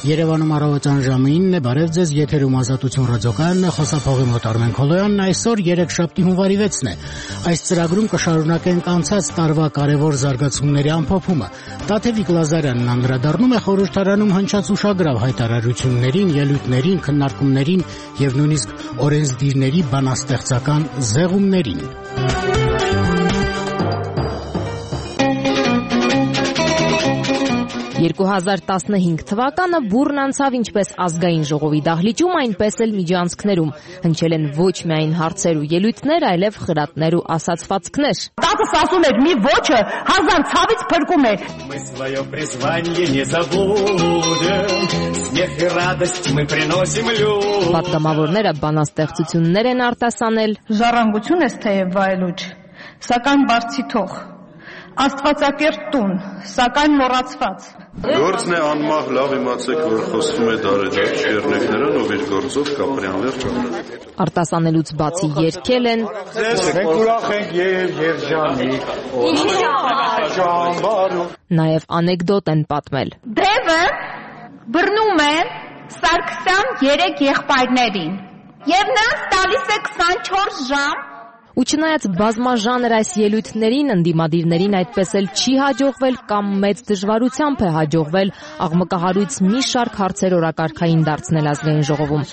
Երևանում առավոտյան ժամը 9-ն է, բարև ձեզ, եթերում Ազատություն ռադիոկայանն է, խոսափողի մոտ Արմեն Քոլոյանն, այսօր 3 շաբթի հունվարի 6-ն է։ Այս ծրագրում կշարունակենք անցած տարվա կարևոր զարգացումների ամփոփումը։ Տաթևիկ Լազարյանն անդրադառնում է խորհրդարանում հնչած ուշագրավ հայտարարություններին, ելույթներին, քննարկումներին եւ նույնիսկ օրենսդիրների բանաստեղծական զեղումներին։ 2015 թվականը բուռն անցավ ինչպես ազգային ժողովի դահլիճում, այնպես էլ միջանցքներում։ Հնչել են ոչ միայն հարցեր ու ելույթներ, այլև խրատներ ու ասացվածքներ։ Տատս ասում էր՝ մի ոչը հազար ցավից փրկում է։ Мы свое призвание не забудем, смех и радость мы приносим людям։ Պատգամավորները բանաստեղծություններ են արտասանել։ Ժառանգություն ես թեև վայելուչ, սակայն բարձիթող։ Աստվածակերտ տուն, սակայն մոռացված։ Գործն է անմահ լավ իմացեք, որ խոսվում է դարեջոջ երնեքներն ով իր գործով կապրիաններ ճանաչ։ Արտասանելուց բացի երգել են։ Մենք ուրախ ենք եւ երջանիկ։ Նաև անեկդոտ են պատմել։ Դևը բռնում է Սարգսյան 3 եղբայրներին եւ նրանց տալիս է 24 ժամ։ Ու չնայած բազմաժանր այս ելույթներին, ընդդիմադիրներին այդպես էլ չի հաջողվել կամ մեծ դժվարությամբ է հաջողվել աղմկահարույց մի շարք հարցեր օրակարգային դարձնել ազգային ժողովում։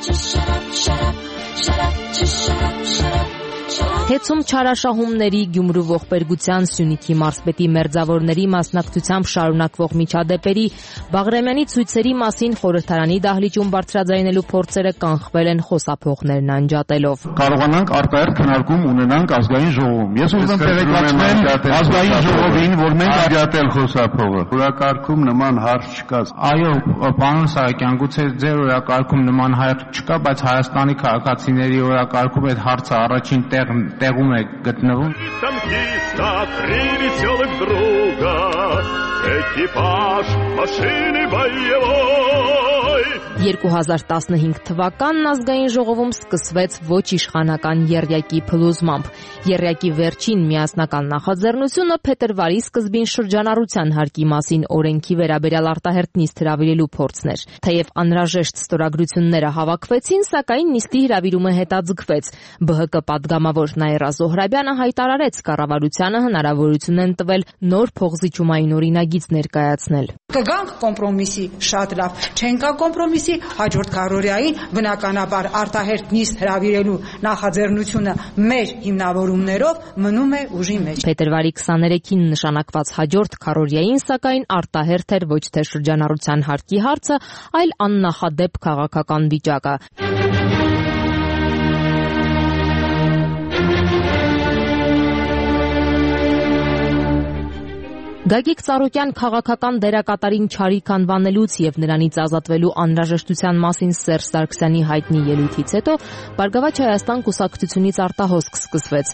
Հեծում չարաշահումների, Գյումրու ողբերգության, Սյունիքի մարզպետի մերձավորների մասնակցությամբ շարունակվող միջադեպերի, Բաղրամյանի ցույցերի մասին խորհրդարանի դահլիճում բարձրաձայնելու փորձերը կանխվել են խոսափողներն անջատելով։ Կարողանանք արտահերթ քննարկում ունենանք ազգային ժողովում։ Ես ուզում տեղեկացնել ազգային ժողովին, որ մենք անջատել խոսափողը։ Օրակարգում նման հարց չկա։ Այո, պարոն Սահակյան, գուցե ձեր օրակարգում նման հարց չկա, բայց Հայաստանի քաղաքացիների օրակարգում այդ հարցը առաջին տեղում է գտնվում։ Экипаж машины боевой 2015 թվականն ազգային ժողովում սկսվեց ոչ իշխանական եռյակի փլուզմամբ։ Եռյակի վերջին միասնական նախաձեռնությունը փետրվարի սկզբին շրջանառության հարկի մասին օրենքի վերաբերյալ արտահերթ նիստ հրավիրելու փորձն էր։ Թեև անհրաժեշտ ստորագրությունները հավաքվեցին, սակայն նիստի հրավիրումը հետաձգվեց։ ԲՀԿ պատգամավոր Նաիրա Զոհրաբյանը հայտարարեց, կառավարությանը հնարավորություն են տվել նոր փոխզիջումային օրինագիծ ներկայացնել։ Կգանք կոմպրոմիսի, շատ լավ, չենք գա կոմպրոմիսի, հաջորդ քառօրյային բնականաբար արտահերթ նիստ հրավիրելու նախաձեռնությունը մեր հիմնավորումներով մնում է ուժի մեջ։ Փետրվարի 23-ին նշանակված հաջորդ քառօրյային սակայն արտահերթ էր ոչ թե շրջանառության հարկի հարցը, այլ աննախադեպ քաղաքական վիճակը։ Գագիկ Ծառուկյան քաղաքական դերակատարին չարիք անվանելուց եւ նրանից ազատվելու անհրաժեշտության մասին Սերժ Սարգսյանի հայտնի ելույթից հետո Բարգավաճ Հայաստան կուսակցությունից արտահոսք սկսվեց։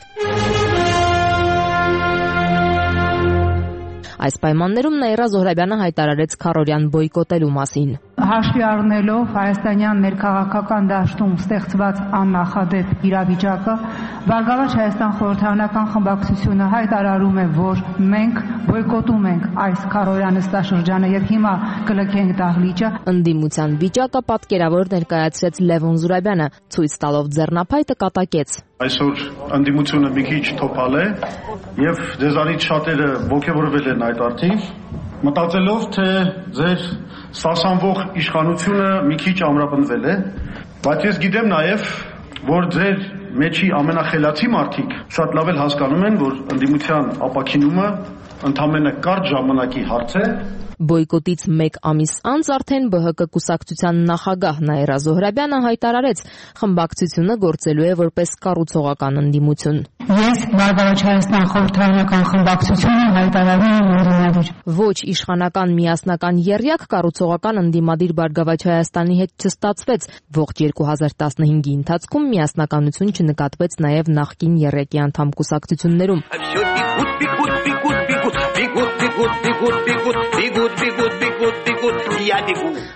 Այս պայմաններում Նաիրա Զոհրաբյանը հայտարարեց քառօրյան բոյկոտելու մասին։ Հաշվի առնելով հայաստանյան ներքաղաքական դաշտում ստեղծված աննախադեպ իրավիճակը, Բարգավաճ Հայաստան խորհրդարանական խմբակցությունը հայտարարում է, որ մենք բոյկոտում ենք այս քառօրյա նստաշրջանը եւ հիմա կլքենք դահլիճը։ Ընդդիմության վիճակը պատկերավոր ներկայացրեց Լևոն Զուրաբյանը, ցույց տալով ձեռնափայտը կատակեց։ Այսօր ընդդիմությունը մի քիչ թոփալ է եւ ձեզանից շատերը ողջորվել են այդ արդիվ, մտածելով թե ձեր սասանվող իշխանությունը մի քիչ ամրապնդվել է, բայց ես գիտեմ նաեւ, որ ձեր մեջի ամենախելացի մարդիկ շատ լավ էլ հասկանում են, որ ընդդիմության ապաքինումը ընդամենը կարճ ժամանակի հարց է։ Բոյկոտից մեկ ամիս անց արդեն ԲՀԿ կուսակցության նախագահ Նաիրա Զոհրաբյանը հայտարարեց, խմբակցությունը գործելու է որպես կառուցողական ընդդիմություն։ Ես Բարգավաճ Հայաստան խորհրդարանական խմբակցությունը հայտարարում եմ օրինադիր։ Ոչ իշխանական միասնական եռյակ կառուցողական ընդդիմադիր Բարգավաճ Հայաստանի հետ չստացվեց։ Ողջ 2015-ի ընթացքում միասնականություն չնկատվեց նաև նախկին եռյակի անդամ կուսակցություններում։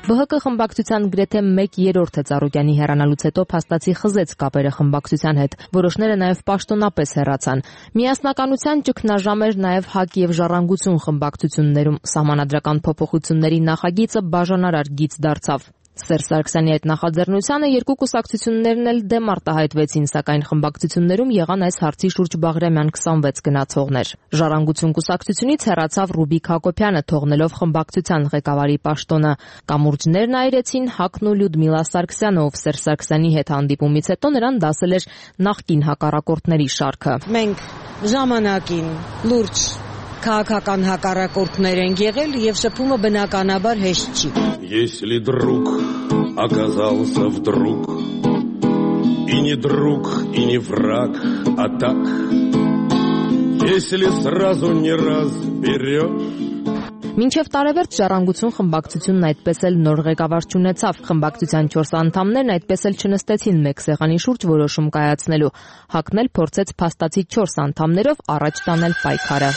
ԲՀԿ խմբակցության գրեթե 1/3-ը Ծառուկյանի հեռանալուց հետո փաստացի խզեց կապերը խմբակցության հետ։ Որոշները նաև պաշտոնապես հեռացան։ Միասնականության ճգնաժամ էր նաև ՀԱԿ եւ Ժառանգություն խմբակցություններում։ Սահմանադրական փոփոխությունների նախագիծը բաժանարար գիծ դարձավ։ Սերժ Սարգսյանի այդ նախաձեռնությանը երկու կուսակցություններն էլ դեմ արտահայտվեցին, սակայն խմբակցություններում եղան այս հարցի շուրջ Բաղրամյան 26 գնացողներ։ Ժառանգություն կուսակցությունից հեռացավ Ռուբիկ Հակոբյանը, թողնելով խմբակցության ղեկավարի պաշտոնը։ Կամուրջներն այրեցին ՀԱԿ-ն ու Լյուդմիլա Սարգսյանը, ով Սերժ Սարգսյանի հետ հանդիպումից հետո նրան դասել էր նախկին հակառակորդների շարքը։ Մենք ժամանակին լուրջ քաղաքական հակառակորդներ են եղել եւ շփումը բնականաբար հեշտ չի։ Если друг оказался вдруг и не друг, и не враг, а так, если сразу не разберешь. Մինչև տարեվերջ Ժառանգություն խմբակցությունն այդպես էլ նոր ղեկավար չունեցավ։ Խմբակցության 4 անդամներն այդպես էլ չնստեցին մեկ սեղանի շուրջ որոշում կայացնելու։ ՀԱԿ-ն էլ փորձեց փաստացի 4 անդամներով առաջ տանել պայքարը։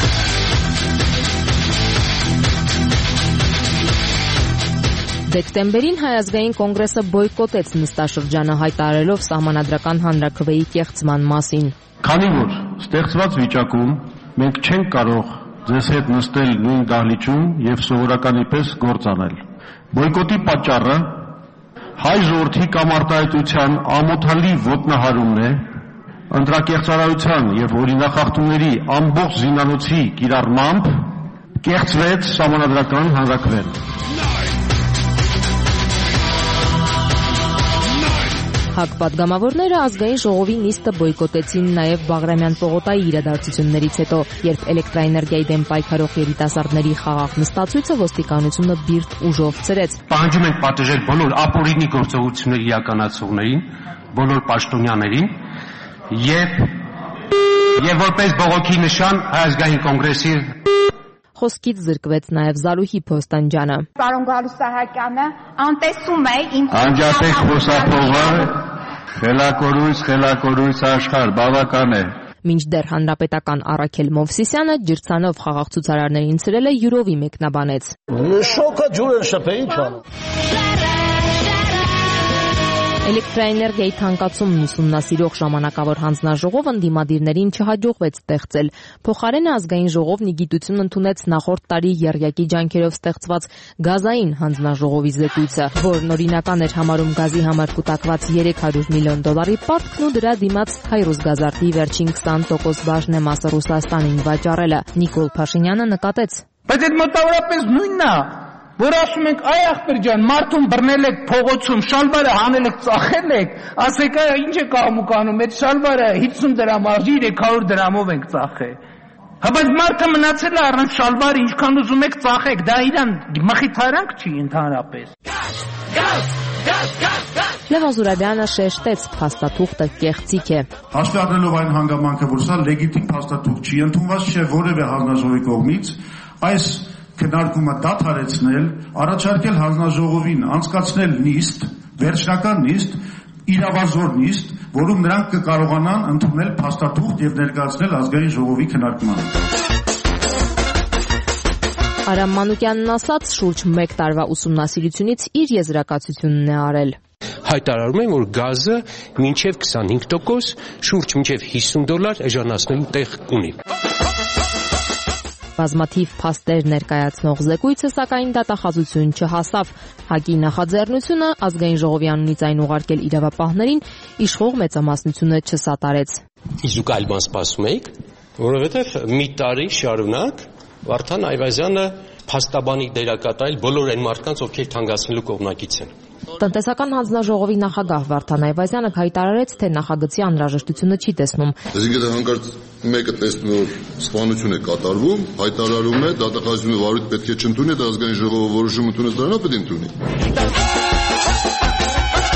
Դեկտեմբերին Հայ ազգային կոնգրեսը բոյկոտեց նստաշրջանը, հայտարարելով սահմանադրական հանրաքվեի կեղծման մասին։ Քանի որ ստեղծված վիճակում մենք չենք կարող ձեզ հետ նստել նույն դահլիճում եւ սովորականի պես գործ անել։ Բոյկոտի պատճառը հայ ժողովրդի կամ արտահայտության ամոթալի ոտնահարումն է, ընտրակեղծարարության եւ օրինախախտումների ամբողջ զինանոցի կիրառմամբ կեղծվեց սահմանադրական հանրաքվեն։ ՀԱԿ պատգամավորները ազգային ժողովի նիստը բոյկոտեցին նաև Բաղրամյան պողոտայի իրադարձություններից հետո, երբ էլեկտրաէներգիայի դեմ պայքարող երիտասարդների խաղաղ նստացույցը ոստիկանությունը բիրտ ուժով ցրեց։ Պահանջում ենք պատժել բոլոր ապօրինի գործողությունների իրականացողներին, բոլոր պաշտոնյաներին եւ որպես բողոքի նշան Հայ ազգային կոնգրեսի Խոսքից զրկվեց նաև Զարուհի Փոստանջյանը։ Պարոն Գալուստահակյանը անտեսում է իմ Անջատեք խոսափողը, խելակորույս աշխարհ, բավական է։ Մինչդեռ հանրապետական Առաքել Մովսիսյանը ջրցանով խաղաղ ցուցարարներին ցրել է յուրովի մեկնաբանեց։ Շոկը ջուր են շփել, ինչ անում։ Էլեկտրաէներգիայի թանկացումն ուսումնասիրող ժամանակավոր հանձնաժողովը ընդդիմադիրներին չհաջողվեց ստեղծել։ Փոխարենը ազգային ժողովն ի գիտություն ընդունեց նախորդ տարի եռյակի ջանքերով ստեղծված գազային հանձնաժողովի զեկույցը, որն օրինական էր համարում գազի համար կուտակված $300 միլիոն պարտքն ու դրա դիմաց Հայրուսգազարդի վերջին 20% բաժնեմասը Ռուսաստանին վաճառելը։ Նիկոլ Փաշինյանը նկատեց. Բայց այդ մոտավորապես նույնն է, որ ասում ենք, այ ախպեր ջան, մարդուն բռնել եք փողոցում, շալվարը հանել եք, ծախել եք, ասեք, ինչ եք աղմուկանում, այդ շալվարը 50 դրամ արժի, 300 դրամով ենք ծախել։ Հա բայց մարդը մնացել է առանց շալվարը, ինչքան ուզում եք ծախեք, դա իրան մխիթարանք չի ընդհանրապես։ Լևոն Զուրաբյանը շեշտեց, փաստաթուղթը կեղծիք է։ Հաշվի առնելով այն հանգամանքը, որ սա լեգիտիմ փաստաթուղթ չի, ընդունված չէ որևէ հանձնաժողովի կողմից, այս քննարկումը դադարեցնել, առաջարկել հանձնաժողովին անցկացնել նիստ, վերջնական նիստ, իրավազոր նիստ, որում նրանք կկարողանան ընդունել փաստաթուղթ եւ ներկայացնել ազգային ժողովի քննարկմանը։ Արամ Մանուկյանն ասաց, շուրջ 1 տարվա ուսումնասիրությունից իր եզրակացությունն է արել։ Հայտարարում են, որ գազը մինչև 25%, շուրջ մինչև $50 էժանացնելու տեղ ունի։ Բազմաթիվ փաստեր ներկայացնող զեկույցը սակայն դատախազություն չհասավ։ ՀԱԿ-ի նախաձեռնությունը ազգային ժողովի անունից այն ուղարկել իրավապահներին իշխող մեծամասնությունը չսատարեց։ Իսկ այլ բան սպասում եք, որովհետև մի տարի շարունակ Վարդան Այվազյանը փաստաբանի դերակատարել բոլոր այն մարդկանց, ովքեր թանկացնելու կողմնակից են։ Տնտեսական հանձնաժողովի նախագահ Վարդան Այվազյանը հայտարարեց, թե նախագծի անհրաժեշտությունը չի տեսնում։ Այսինքն հանկարծ մեկը տեսնում որ սպանություն է կատարվում, հայտարարում է, դատախազությունը վարույթ պետք է չընդունի, դա ազգային ժողովը որոշում ընդունեց, դրանով պետք է ընդունի։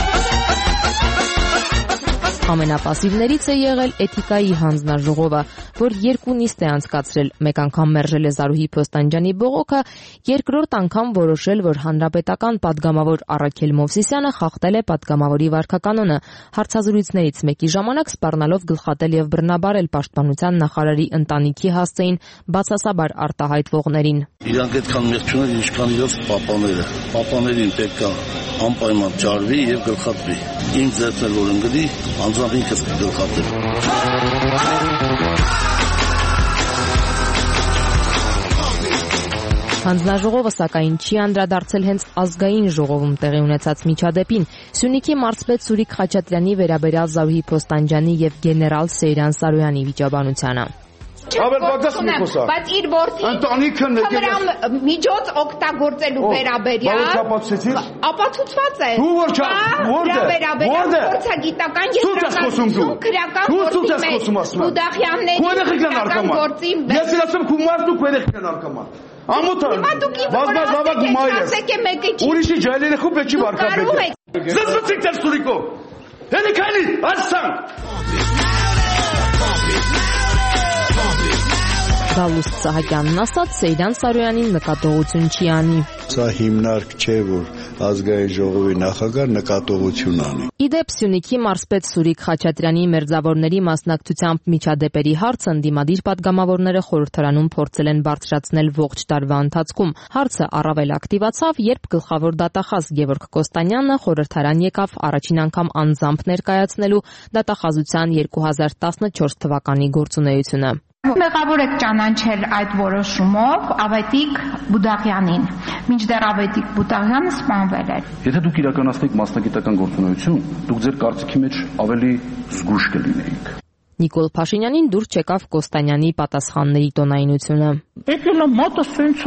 Ամենապասիվներից է եղել էթիկայի հանձնաժողովը, որ 2 նիստ է անցկացրել, մեկ անգամ մերժել է Զարուհի Փոստանջյանի բողոքը, երկրորդ անգամ որոշել, որ հանրապետական պատգամավոր Առաքել Մովսիսյանը խախտել է պատգամավորի վարքականոնը, հարցազրույցներից մեկի ժամանակ սպառնալով գլխատել եւ բռնաբարել պաշտպանության նախարարի ընտանիքի հասցեին բացասաբար արտահայտվողներին։ Իրանք այդքան մեղք չունեն, ինչքան իրոց պապաները։ Պապաներին պետք է անպայման ճարվի եւ գլխատվի։ Ինձ ձեռնել որ ընկնի, անձամբ ինքս կգլխատեմ։ Հանձնաժողովը սակայն չի անդրադարձել հենց ազգային ժողովում տեղի ունեցած միջադեպին, Սյունիքի մարզպետ Սուրիկ Խաչատրյանի վերաբերյալ Զարուհի Փոստանջյանի եւ գեներալ Սեյրան Սարոյանի վիճաբանությանը։ Բայց իր որդին միջոց օգտագործելու վերաբերյալ ապացուցված է։ Փորձագիտական եզրակացություն քրական գործի մեջ Ես ասում քո մարդու քերեխն են արկաման։ Ամոթան բազմազավակ մայրս ուրիշի ջայլերը խոպ չի վարկապետ զզվցիկ դեր Սուրիկով հենի քայլի ասցան Գալուստ Սահակյանն ասաց, Սեյրան Սարոյանին նկատողություն չի անի։ Սա հիմնարկ չէ, որ ազգային ժողովի նախագահ նկատողություն անի։ Իդեպ Սյունիքի մարզպետ Սուրիկ Խաչատրյանի մերձավորների մասնակցությամբ միջադեպերի հարցը ընդդիմադիր պատգամավորները խորհրդարանում փորձել են բարձրացնել ողջ տարվա ընթացքում։ Հարցը առավել ակտիվացավ, երբ գլխավոր դատախազ Գևորգ Կոստանյանը խորհրդարան եկավ առաջին անգամ անձամբ ներկայացնելու դատախազության 2014 թվականի գործունեությունը։ Մեղավոր եք ճանաչել այդ որոշումով Ավետիք Բուդաղյանին, մինչդեռ Ավետիք Բուդաղյանը սպանվել էր։ Եթե դուք իրականացնեք մասնագիտական գործունեություն, դուք ձեր կարծիքի մեջ ավելի զգույշ կլինեիք։ Նիկոլ Փաշինյանին դուր չեկավ Կոստանյանի պատասխանների տոնայնությունը։ Եկել եմ մոտը սենց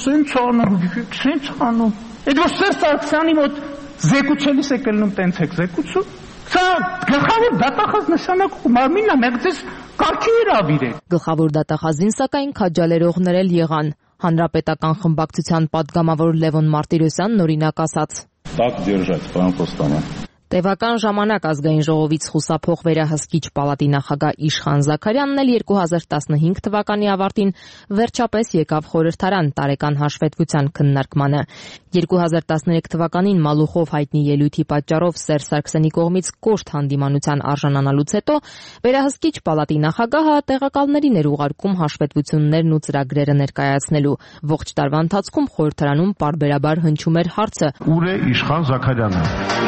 անում։ Այդ որ Սերժ Սարգսյանի մոտ զեկուցելիս եկելնում տենց եք զեկուցում։ Սա գլխավոր դատախազ նշանակում մարմինն է, մեկ ձեզ կարգի հրավիրեք։ Գլխավոր դատախազին սակայն քաջալերողներ էլ եղան։ Հանրապետական խմբակցության падգամավոր Լևոն Մարտիրոսյանն օրինակ ասաց. Так держать, պարոն Կոստանյան։ Տևական ժամանակ ազգային ժողովից խուսափող վերահսկիչ պալատի նախագահ Իշխան Զաքարյանն էլ 2015 թվականի ավարտին վերջապես եկավ խորհրդարան տարեկան հաշվետվության քննարկմանը։ 2013 թվականին Մալուխով հայտնի ելույթի պատճառով Սերժ Սարգսյանի կողմից կոշտ հանդիմանության արժանանալուց հետո վերահսկիչ պալատի նախագահը տեղակալներին էր ուղարկում հաշվետվություններն ու ծրագրերը ներկայացնելու։ Ողջ տարվա ընթացքում խորհրդարանում պարբերաբար հնչում էր հարցը. Ուր է Իշխան Զաքարյանը։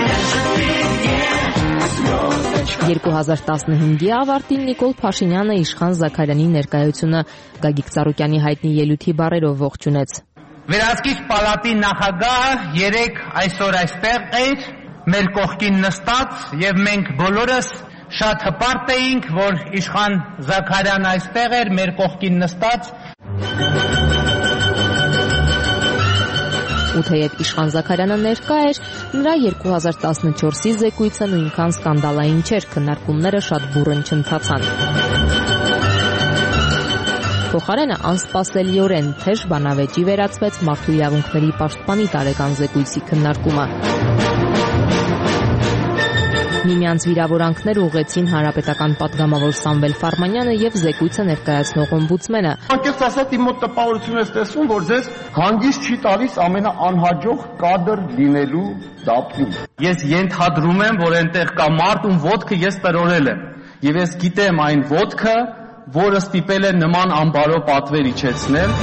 2015-ի ավարտին Նիկոլ Փաշինյանը Իշխան Զաքարյանի ներկայությունը Գագիկ Ծառուկյանի հայտնի ելույթի բառերով ողջունեց։ Վերահսկիչ պալատի նախագահը երեք այսօր այստեղ էր, մեր կողքին նստած եւ մենք բոլորս շատ հպարտ էինք, որ Իշխան Զաքարյանը այստեղ էր, մեր կողքին նստած։ Ու թեև Իշխան Զաքարյանը ներկա էր, նրա 2014-ի զեկույցը նույնքան սկանդալային չէր, քննարկումները շատ բուռն չընթացան։ Փոխարենը անսպասելիորեն թեժ բանավեճի վերածվեց մարդու իրավունքների պաշտպանի տարեկան զեկույցի քննարկումը։ Միմյանց վիրավորանքներ ուղղեցին հանրապետական պատգամավոր Սամվել Ֆարմանյանը եւ զեկույցը ներկայացնող օմբուդսմենը։ Անկեղծ ասած, իմ մոտ տպավորություն է ստեղծվում, որ ձեզ հանգիստ չի տալիս ամենաանհաջող կադր լինելու դափնում։ Ես ենթադրում եմ, որ այնտեղ կա մարդ, ում ոտքը ես տրորել եմ, եւ ես գիտեմ այն ոտքը, որը ստիպել է նման անբարո պատվեր իջեցնել։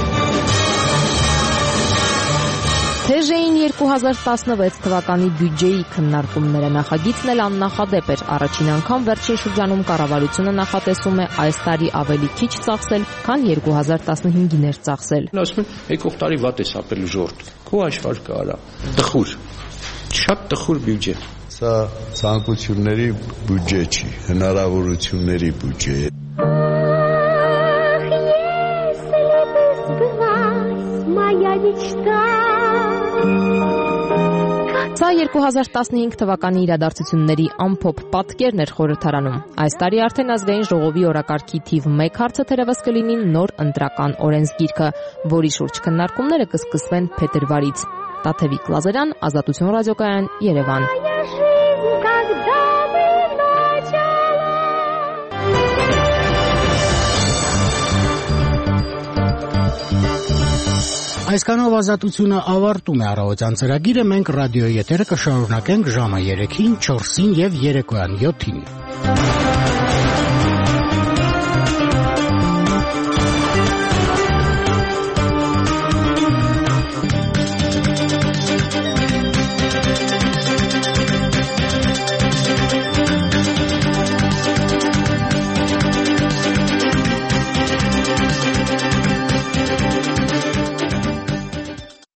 Թեժ էին 2016 թվականի բյուջեի քննարկումները, նախագիծն էլ աննախադեպ էր։ Առաջին անգամ վերջին շրջանում կառավարությունը նախատեսում է այս տարի ավելի քիչ ծախսել, քան 2015-ին էր ծախսել։ Ասում են, եկող տարի վատ է սապել ժողովուրդ։ Քո աշխարհը արա։ Տխուր։ Շատ տխուր բյուջե։ Սա ցանկությունների բյուջե չի, հնարավորությունների բյուջե է։ Սա 2015 թվականի իրադարձությունների ամփոփ պատկերն էր խորհրդարանում։ Այս տարի արդեն ազգային ժողովի օրակարգի թիվ 1 հարցը թերևս կլինի նոր ընտրական օրենսգիրքը, որի շուրջ քննարկումները կսկսվեն փետրվարից։ Տաթևիկ Լազարյան, Ազատություն ռադիոկայան, Երևան։ Այսքանով Ազատությունը ավարտում է առավոտյան ծրագիրը, մենք ռադիոյի եթերը կշարունակենք ժամը 3-ին, 4-ին եւ երեկոյան 7-ին։